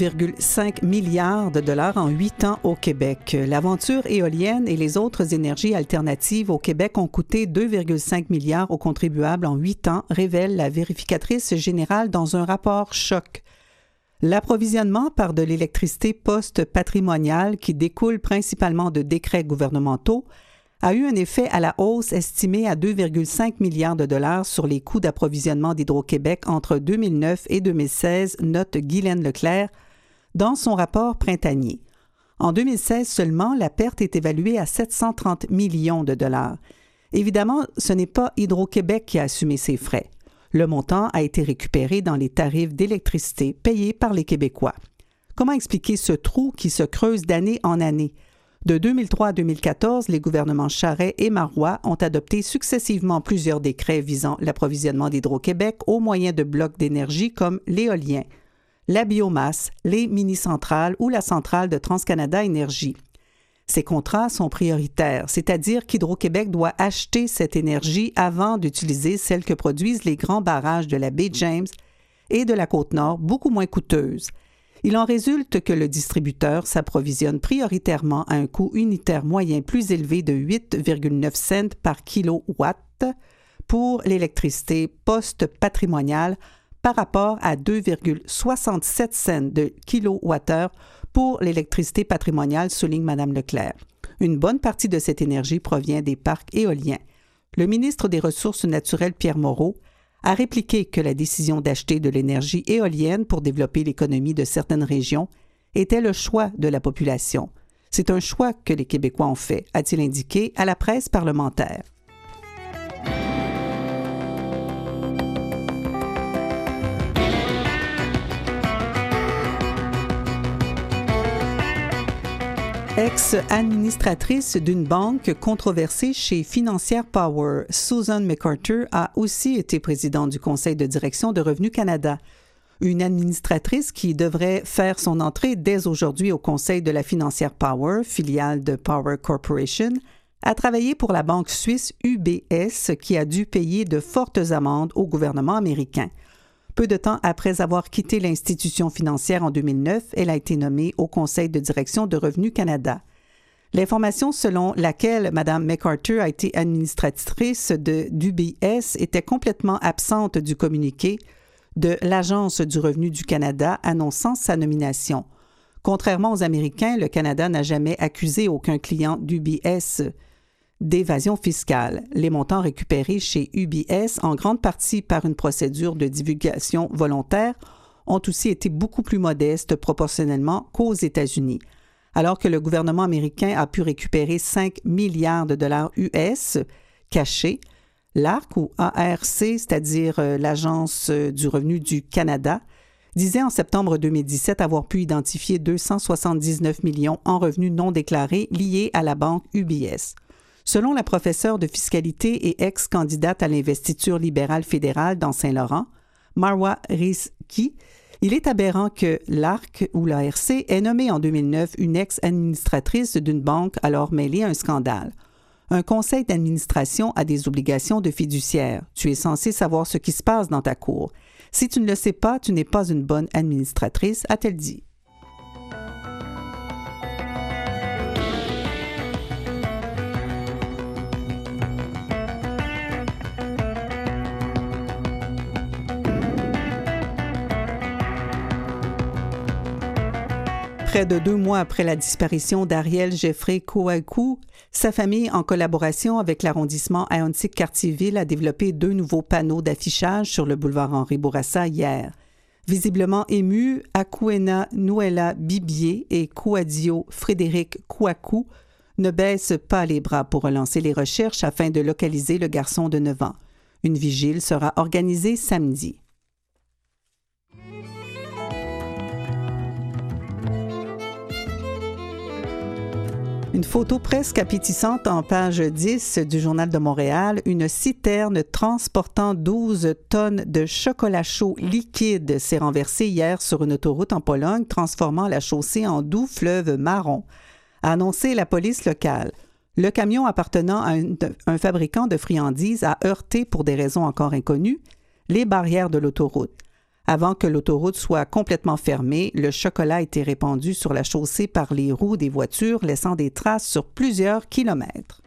Speaker 1: 2,5 milliards de dollars en 8 ans au Québec. L'aventure éolienne et les autres énergies alternatives au Québec ont coûté 2,5 milliards aux contribuables en 8 ans, révèle la vérificatrice générale dans un rapport choc. L'approvisionnement par de l'électricité post-patrimoniale, qui découle principalement de décrets gouvernementaux, a eu un effet à la hausse estimé à 2,5 milliards de dollars sur les coûts d'approvisionnement d'Hydro-Québec entre 2009 et 2016, note Guylaine Leclerc dans son rapport printanier. En 2016 seulement, la perte est évaluée à 730 millions de dollars. Évidemment, ce n'est pas Hydro-Québec qui a assumé ces frais. Le montant a été récupéré dans les tarifs d'électricité payés par les Québécois. Comment expliquer ce trou qui se creuse d'année en année? De 2003 à 2014, les gouvernements Charest et Marois ont adopté successivement plusieurs décrets visant l'approvisionnement d'Hydro-Québec au moyen de blocs d'énergie comme l'éolien, la biomasse, les mini-centrales ou la centrale de TransCanada Énergie. Ces contrats sont prioritaires, c'est-à-dire qu'Hydro-Québec doit acheter cette énergie avant d'utiliser celle que produisent les grands barrages de la baie James et de la Côte-Nord, beaucoup moins coûteuses. Il en résulte que le distributeur s'approvisionne prioritairement à un coût unitaire moyen plus élevé de 8,9 cents par kilowatt pour l'électricité post-patrimoniale par rapport à 2,67 cents de kilowattheure pour l'électricité patrimoniale, souligne Mme Leclerc. Une bonne partie de cette énergie provient des parcs éoliens. Le ministre des Ressources naturelles, Pierre Moreau, a répliqué que la décision d'acheter de l'énergie éolienne pour développer l'économie de certaines régions était le choix de la population. C'est un choix que les Québécois ont fait, a-t-il indiqué à la presse parlementaire. Ex-administratrice d'une banque controversée chez Financière Power, Susan McArthur a aussi été présidente du conseil de direction de Revenu Canada. Une administratrice qui devrait faire son entrée dès aujourd'hui au conseil de la Financière Power, filiale de Power Corporation, a travaillé pour la banque suisse UBS qui a dû payer de fortes amendes au gouvernement américain. Peu de temps après avoir quitté l'institution financière en 2009, elle a été nommée au conseil de direction de Revenu Canada. L'information selon laquelle Mme McArthur a été administratrice d'UBS était complètement absente du communiqué de l'Agence du revenu du Canada annonçant sa nomination. Contrairement aux Américains, le Canada n'a jamais accusé aucun client d'UBS d'évasion fiscale. Les montants récupérés chez UBS, en grande partie par une procédure de divulgation volontaire, ont aussi été beaucoup plus modestes proportionnellement qu'aux États-Unis. Alors que le gouvernement américain a pu récupérer 5 milliards de dollars US cachés, l'ARC ou ARC, c'est-à-dire l'Agence du revenu du Canada, disait en septembre 2017 avoir pu identifier 279 millions en revenus non déclarés liés à la banque UBS. Selon la professeure de fiscalité et ex-candidate à l'investiture libérale fédérale dans Saint-Laurent, Marwa Rizki, il est aberrant que l'ARC ou l'ARC ait nommé en 2009 une ex-administratrice d'une banque alors mêlée à un scandale. Un conseil d'administration a des obligations de fiduciaire. Tu es censé savoir ce qui se passe dans ta cour. Si tu ne le sais pas, tu n'es pas une bonne administratrice, a-t-elle dit. Près de 2 mois après la disparition d'Ariel Jeffrey Kouakou, sa famille, en collaboration avec l'arrondissement Ahuntsic-Cartierville, a développé 2 nouveaux panneaux d'affichage sur le boulevard Henri Bourassa hier. Visiblement émus, Akuena Nouela Bibier et Kouadio Frédéric Kouakou ne baissent pas les bras pour relancer les recherches afin de localiser le garçon de 9 ans. Une vigile sera organisée samedi. Une photo presque appétissante en page 10 du Journal de Montréal, une citerne transportant 12 tonnes de chocolat chaud liquide s'est renversée hier sur une autoroute en Pologne, transformant la chaussée en doux fleuve marron, a annoncé la police locale. Le camion appartenant à un fabricant de friandises a heurté, pour des raisons encore inconnues, les barrières de l'autoroute. Avant que l'autoroute soit complètement fermée, le chocolat a été répandu sur la chaussée par les roues des voitures, laissant des traces sur plusieurs kilomètres.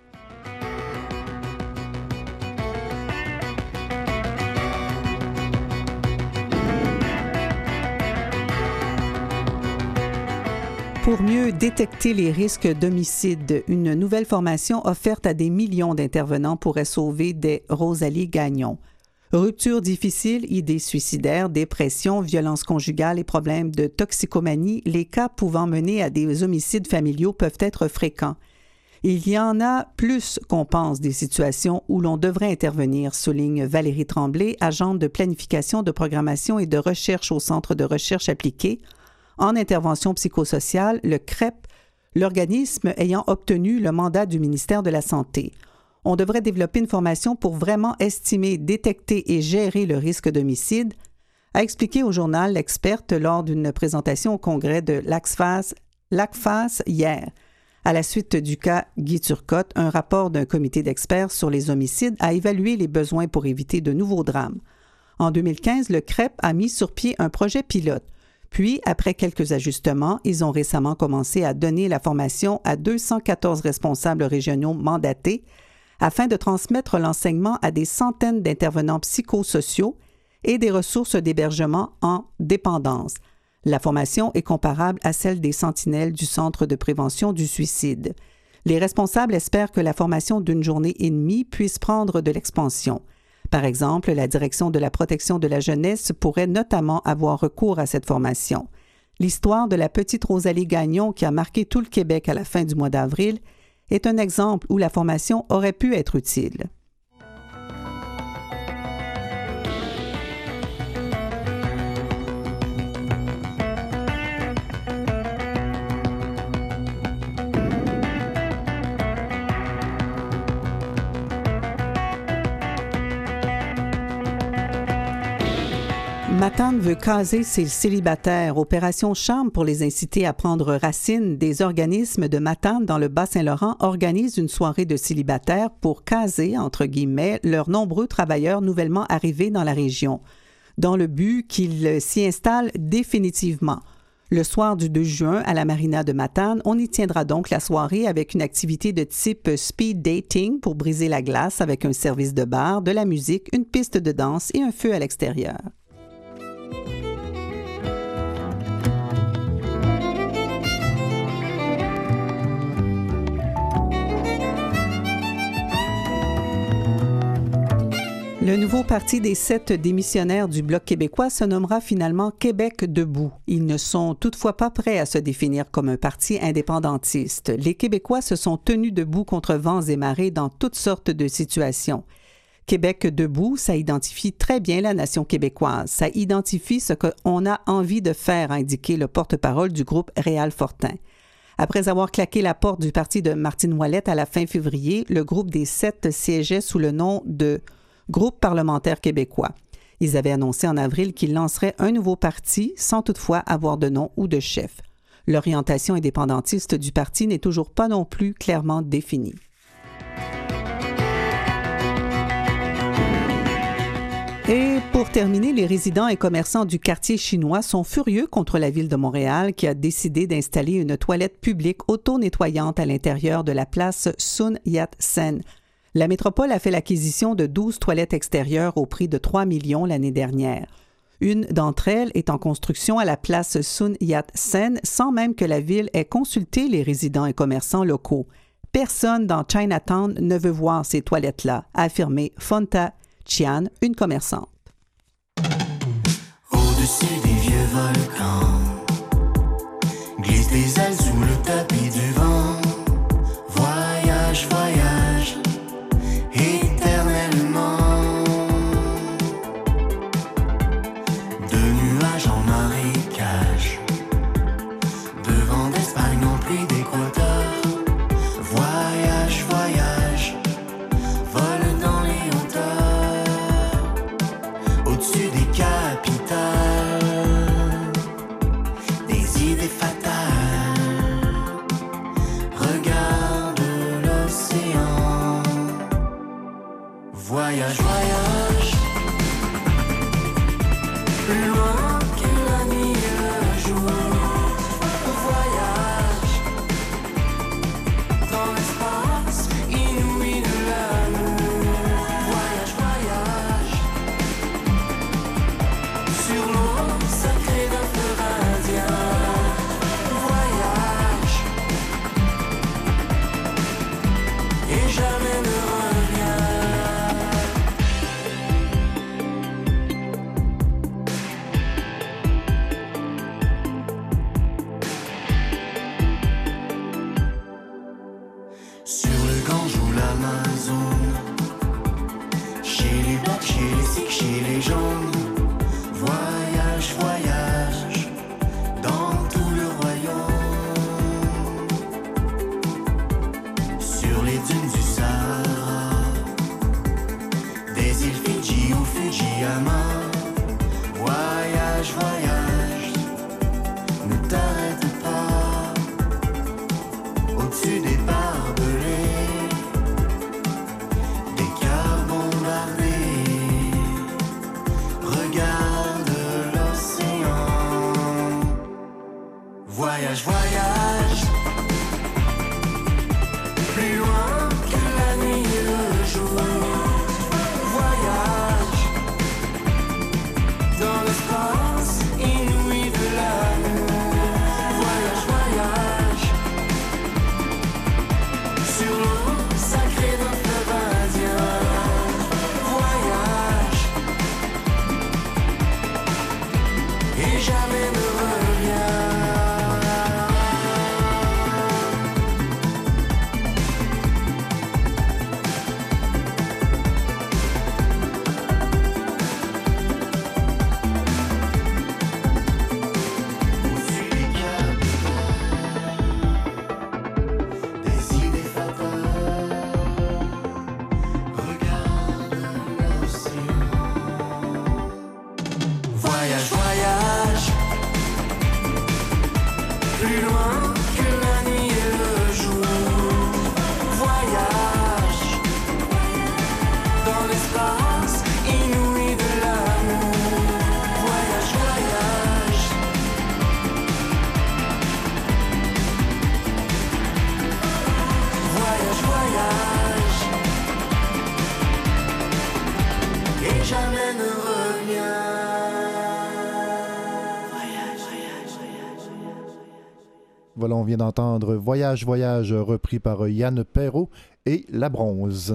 Speaker 1: Pour mieux détecter les risques d'homicide, une nouvelle formation offerte à des millions d'intervenants pourrait sauver des Rosalie Gagnon. Rupture difficile, idées suicidaires, dépression, violence conjugale et problèmes de toxicomanie, les cas pouvant mener à des homicides familiaux peuvent être fréquents. Il y en a plus qu'on pense des situations où l'on devrait intervenir, souligne Valérie Tremblay, agente de planification, de programmation et de recherche au Centre de recherche appliquée. En intervention psychosociale, le CREP, l'organisme ayant obtenu le mandat du ministère de la Santé. On devrait développer une formation pour vraiment estimer, détecter et gérer le risque d'homicide, a expliqué au journal l'experte lors d'une présentation au congrès de l'ACFAS hier. À la suite du cas Guy Turcotte, un rapport d'un comité d'experts sur les homicides a évalué les besoins pour éviter de nouveaux drames. En 2015, le CREP a mis sur pied un projet pilote. Puis, après quelques ajustements, ils ont récemment commencé à donner la formation à 214 responsables régionaux mandatés afin de transmettre l'enseignement à des centaines d'intervenants psychosociaux et des ressources d'hébergement en dépendance. La formation est comparable à celle des sentinelles du Centre de prévention du suicide. Les responsables espèrent que la formation d'une journée et demie puisse prendre de l'expansion. Par exemple, la Direction de la protection de la jeunesse pourrait notamment avoir recours à cette formation. L'histoire de la petite Rosalie Gagnon qui a marqué tout le Québec à la fin du mois d'avril est un exemple où la formation aurait pu être utile. Matane veut caser ses célibataires. Opération Charme pour les inciter à prendre racine. Des organismes de Matane dans le Bas-Saint-Laurent organisent une soirée de célibataires pour caser, entre guillemets, leurs nombreux travailleurs nouvellement arrivés dans la région, dans le but qu'ils s'y installent définitivement. Le soir du 2 juin, à la marina de Matane, on y tiendra donc la soirée avec une activité de type speed dating pour briser la glace avec un service de bar, de la musique, une piste de danse et un feu à l'extérieur. Le nouveau parti des 7 démissionnaires du Bloc québécois se nommera finalement Québec debout. Ils ne sont toutefois pas prêts à se définir comme un parti indépendantiste. Les Québécois se sont tenus debout contre vents et marées dans toutes sortes de situations. Québec debout, ça identifie très bien la nation québécoise. Ça identifie ce qu'on a envie de faire, a indiqué le porte-parole du groupe Réal Fortin. Après avoir claqué la porte du parti de Martine Ouellette à la fin février, le groupe des 7 siégeait sous le nom de Groupe parlementaire québécois. Ils avaient annoncé en avril qu'ils lanceraient un nouveau parti sans toutefois avoir de nom ou de chef. L'orientation indépendantiste du parti n'est toujours pas non plus clairement définie. Et pour terminer, les résidents et commerçants du quartier chinois sont furieux contre la Ville de Montréal qui a décidé d'installer une toilette publique auto-nettoyante à l'intérieur de la place Sun Yat-sen. La métropole a fait l'acquisition de 12 toilettes extérieures au prix de 3 millions l'année dernière. Une d'entre elles est en construction à la place Sun Yat-sen sans même que la ville ait consulté les résidents et commerçants locaux. Personne dans Chinatown ne veut voir ces toilettes-là, a affirmé Fonta Chian, une commerçante.
Speaker 7: Au-dessus des vieux volcans, glisse des ailes sous le tapis du vent. Voyage, voyage, éternellement. De nuages en marécage, de vent d'Espagne en pluie d'Équateur. Voyage, voyage, vole dans les hauteurs, au-dessus des capitales, des idées fatales. Regarde l'océan. Voyage, voyage, plus loin que la nuit et le jour. Voyage dans l'espace inouï de l'amour. Voyage, voyage sur l'eau sacrée d'un fleuve indien. Voyage et jamais ne reviens. Sur le Gange ou l'Amazone, chez les Blacks, chez les Sikhs, chez les jaunes. Voyage, voyage, dans tout le royaume. Sur les dunes du Sahara, des îles Fidji ou Fujiyama. Voyage, voyage, ne t'arrête pas. Au-dessus des barbelés, des cœurs bombardés. Regarde l'océan. Voyage, voyage, plus loin que la nuit et le jour. Voyage jamais ne revient. Voyage, voyage, voyage, voyage.
Speaker 2: Voilà, on vient d'entendre Voyage, voyage, repris par Yann Perrault et La Bronze.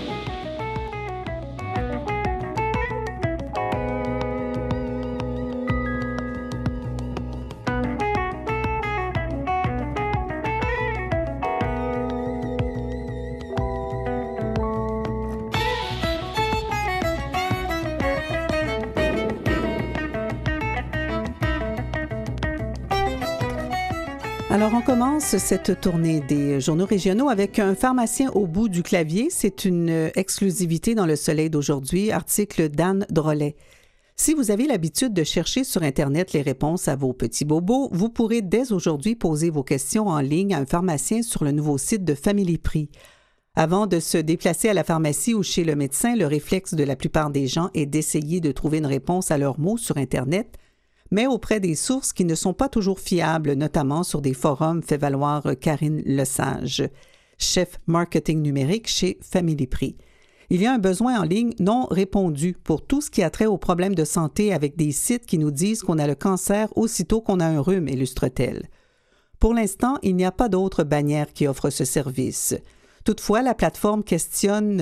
Speaker 1: Alors, on commence cette tournée des journaux régionaux avec un pharmacien au bout du clavier. C'est une exclusivité dans Le Soleil d'aujourd'hui, article d'Anne Drolet. Si vous avez l'habitude de chercher sur Internet les réponses à vos petits bobos, vous pourrez dès aujourd'hui poser vos questions en ligne à un pharmacien sur le nouveau site de Family Prix. Avant de se déplacer à la pharmacie ou chez le médecin, le réflexe de la plupart des gens est d'essayer de trouver une réponse à leurs mots sur Internet, mais auprès des sources qui ne sont pas toujours fiables, notamment sur des forums, fait valoir Karine Lesage, chef marketing numérique chez Family Prix. Il y a un besoin en ligne non répondu pour tout ce qui a trait aux problèmes de santé avec des sites qui nous disent qu'on a le cancer aussitôt qu'on a un rhume, illustre-t-elle. Pour l'instant, il n'y a pas d'autre bannière qui offre ce service. Toutefois, la plateforme questionne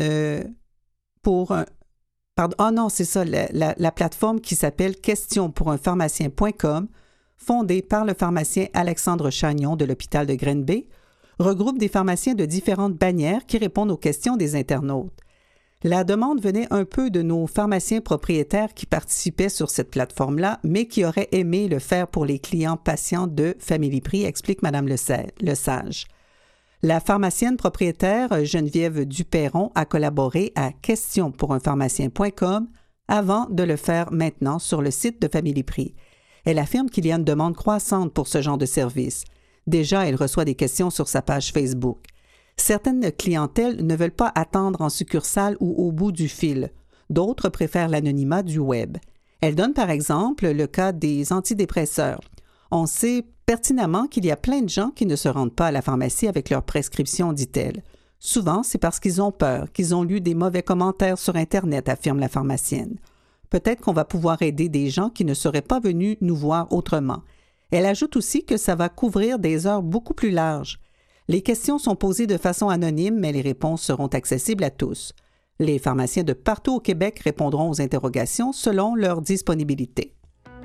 Speaker 1: la plateforme qui s'appelle questionpourunpharmacien.com, fondée par le pharmacien Alexandre Chagnon de l'hôpital de Green Bay, regroupe des pharmaciens de différentes bannières qui répondent aux questions des internautes. La demande venait un peu de nos pharmaciens propriétaires qui participaient sur cette plateforme-là, mais qui auraient aimé le faire pour les clients patients de Family Prix, explique Mme Lesage. La pharmacienne propriétaire Geneviève Duperron a collaboré à questionpourunpharmacien.com avant de le faire maintenant sur le site de Family Prix. Elle affirme qu'il y a une demande croissante pour ce genre de service. Déjà, elle reçoit des questions sur sa page Facebook. Certaines clientèles ne veulent pas attendre en succursale ou au bout du fil. D'autres préfèrent l'anonymat du web. Elle donne par exemple le cas des antidépresseurs. On sait pertinemment qu'il y a plein de gens qui ne se rendent pas à la pharmacie avec leur prescription, dit-elle. Souvent, c'est parce qu'ils ont peur, qu'ils ont lu des mauvais commentaires sur Internet, affirme la pharmacienne. Peut-être qu'on va pouvoir aider des gens qui ne seraient pas venus nous voir autrement. Elle ajoute aussi que ça va couvrir des heures beaucoup plus larges. Les questions sont posées de façon anonyme, mais les réponses seront accessibles à tous. Les pharmaciens de partout au Québec répondront aux interrogations selon leur disponibilité.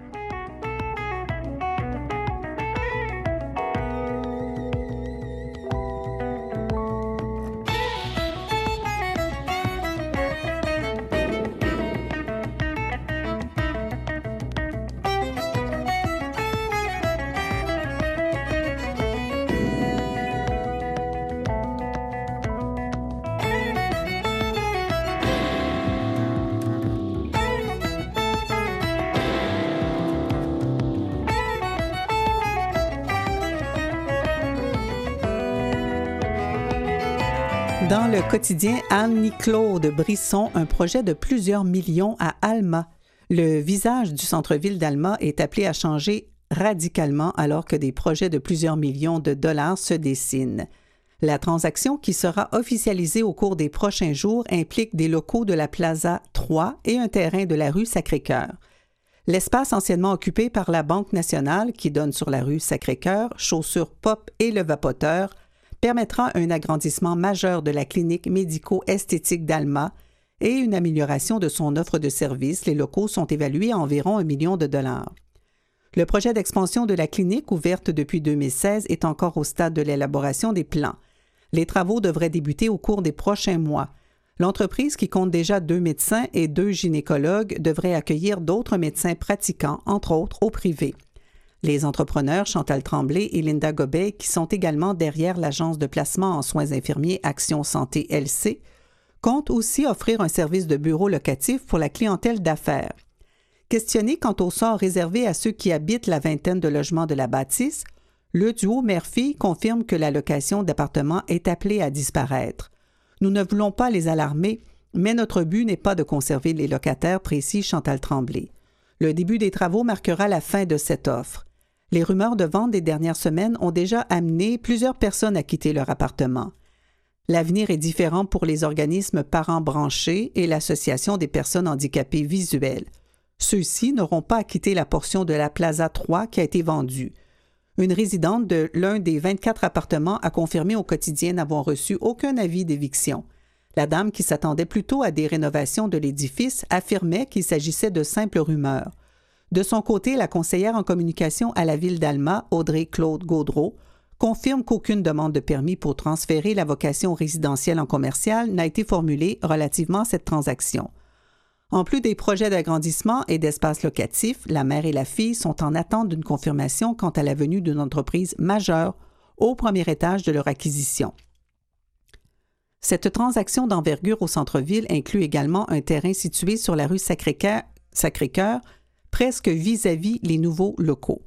Speaker 1: Dans le quotidien Annie-Claude Brisson, un projet de plusieurs millions à Alma. Le visage du centre-ville d'Alma est appelé à changer radicalement alors que des projets de plusieurs millions de dollars se dessinent. La transaction, qui sera officialisée au cours des prochains jours, implique des locaux de la Plaza 3 et un terrain de la rue Sacré-Cœur. L'espace anciennement occupé par la Banque nationale, qui donne sur la rue Sacré-Cœur, Chaussures Pop et le Vapoteur, permettra un agrandissement majeur de la clinique médico-esthétique d'Alma et une amélioration de son offre de services. Les locaux sont évalués à environ $1 million. Le projet d'expansion de la clinique, ouverte depuis 2016, est encore au stade de l'élaboration des plans. Les travaux devraient débuter au cours des prochains mois. L'entreprise, qui compte déjà 2 médecins et 2 gynécologues, devrait accueillir d'autres médecins pratiquants, entre autres au privé. Les entrepreneurs Chantal Tremblay et Linda Gobet, qui sont également derrière l'agence de placement en soins infirmiers Action Santé LC, comptent aussi offrir un service de bureau locatif pour la clientèle d'affaires. Questionné quant au sort réservé à ceux qui habitent la vingtaine de logements de la bâtisse, le duo mère-fille confirme que la location d'appartements est appelée à disparaître. Nous ne voulons pas les alarmer, mais notre but n'est pas de conserver les locataires, précise Chantal Tremblay. Le début des travaux marquera la fin de cette offre. Les rumeurs de vente des dernières semaines ont déjà amené plusieurs personnes à quitter leur appartement. L'avenir est différent pour les organismes parents branchés et l'Association des personnes handicapées visuelles. Ceux-ci n'auront pas à quitter la portion de la Plaza 3 qui a été vendue. Une résidente de l'un des 24 appartements a confirmé au quotidien n'avoir reçu aucun avis d'éviction. La dame, qui s'attendait plutôt à des rénovations de l'édifice, affirmait qu'il s'agissait de simples rumeurs. De son côté, la conseillère en communication à la ville d'Alma, Audrey-Claude Gaudreau, confirme qu'aucune demande de permis pour transférer la vocation résidentielle en commercial n'a été formulée relativement à cette transaction. En plus des projets d'agrandissement et d'espaces locatifs, la mère et la fille sont en attente d'une confirmation quant à la venue d'une entreprise majeure au premier étage de leur acquisition. Cette transaction d'envergure au centre-ville inclut également un terrain situé sur la rue Sacré-Cœur, presque vis-à-vis les nouveaux locaux.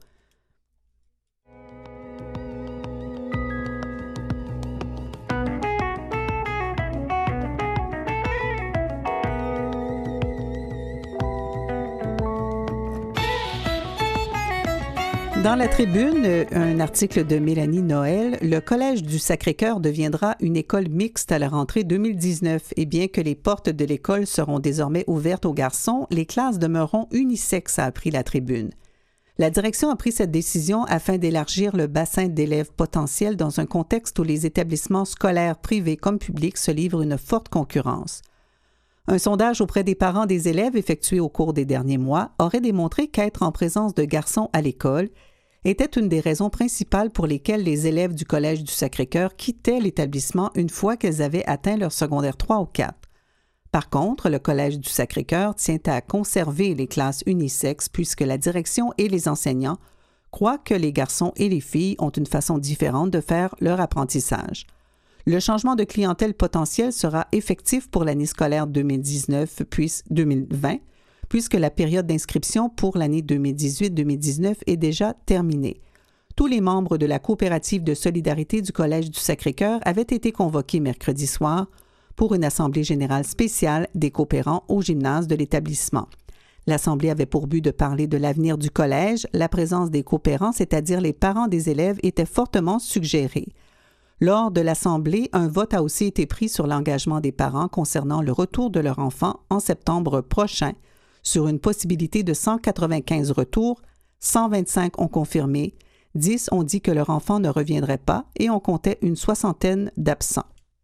Speaker 1: Dans la Tribune, un article de Mélanie Noël, le Collège du Sacré-Cœur deviendra une école mixte à la rentrée 2019 et bien que les portes de l'école seront désormais ouvertes aux garçons, les classes demeureront unisexes, a appris la Tribune. La direction a pris cette décision afin d'élargir le bassin d'élèves potentiels dans un contexte où les établissements scolaires privés comme publics se livrent une forte concurrence. Un sondage auprès des parents des élèves effectué au cours des derniers mois aurait démontré qu'être en présence de garçons à l'école était une des raisons principales pour lesquelles les élèves du Collège du Sacré-Cœur quittaient l'établissement une fois qu'elles avaient atteint leur secondaire 3 ou 4. Par contre, le Collège du Sacré-Cœur tient à conserver les classes unisexes puisque la direction et les enseignants croient que les garçons et les filles ont une façon différente de faire leur apprentissage. Le changement de clientèle potentielle sera effectif pour l'année scolaire 2019 puis 2020, puisque la période d'inscription pour l'année 2018-2019 est déjà terminée. Tous les membres de la coopérative de solidarité du Collège du Sacré-Cœur avaient été convoqués mercredi soir pour une assemblée générale spéciale des coopérants au gymnase de l'établissement. L'assemblée avait pour but de parler de l'avenir du collège. La présence des coopérants, c'est-à-dire les parents des élèves, était fortement suggérée. Lors de l'assemblée, un vote a aussi été pris sur l'engagement des parents concernant le retour de leur enfant en septembre prochain. Sur une possibilité de 195 retours, 125 ont confirmé, 10 ont dit que leur enfant ne reviendrait pas et on comptait une 60aine d'absents.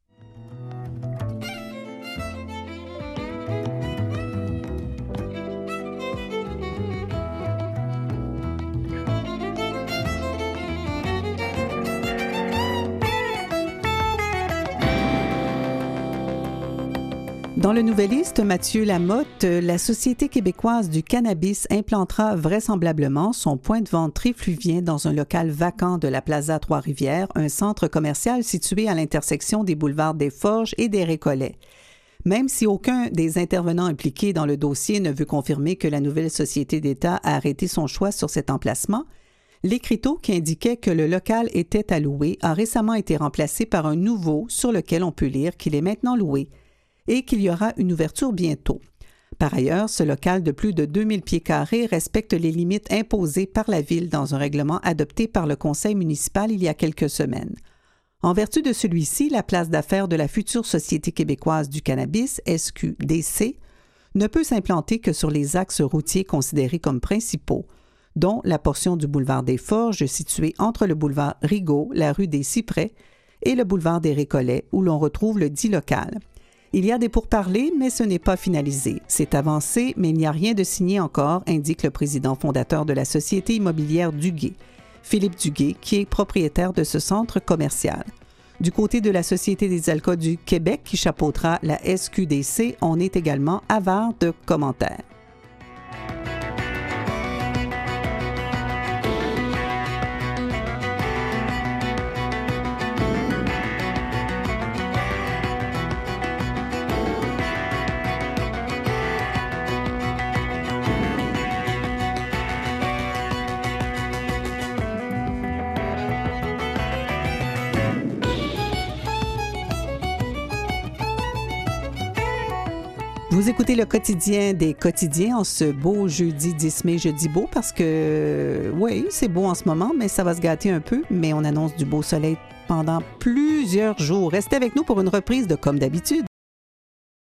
Speaker 1: Dans le Nouvelliste, Mathieu Lamotte, la Société québécoise du cannabis implantera vraisemblablement son point de vente trifluvien dans un local vacant de la Plaza Trois-Rivières, un centre commercial situé à l'intersection des boulevards des Forges et des Récollets. Même si aucun des intervenants impliqués dans le dossier ne veut confirmer que la nouvelle Société d'État a arrêté son choix sur cet emplacement, l'écriteau qui indiquait que le local était à louer a récemment été remplacé par un nouveau sur lequel on peut lire qu'il est maintenant loué et qu'il y aura une ouverture bientôt. Par ailleurs, ce local de plus de 2000 pieds carrés respecte les limites imposées par la Ville dans un règlement adopté par le Conseil municipal il y a quelques semaines. En vertu de celui-ci, la place d'affaires de la future Société québécoise du cannabis, SQDC, ne peut s'implanter que sur les axes routiers considérés comme principaux, dont la portion du boulevard des Forges située entre le boulevard Rigaud, la rue des Cyprès et le boulevard des Récollets, où l'on retrouve le dit local. Il y a des pourparlers, mais ce n'est pas finalisé. C'est avancé, mais il n'y a rien de signé encore, indique le président fondateur de la Société immobilière Duguay, Philippe Duguay, qui est propriétaire de ce centre commercial. Du côté de la Société des Alcools du Québec, qui chapeautera la SQDC, on est également avare de commentaires. Vous écoutez le quotidien des quotidiens en ce beau jeudi 10 mai. Je dis beau parce que, oui, c'est beau en ce moment, mais ça va se gâter un peu. Mais on annonce du beau soleil pendant plusieurs jours. Restez avec nous pour une reprise de Comme d'habitude.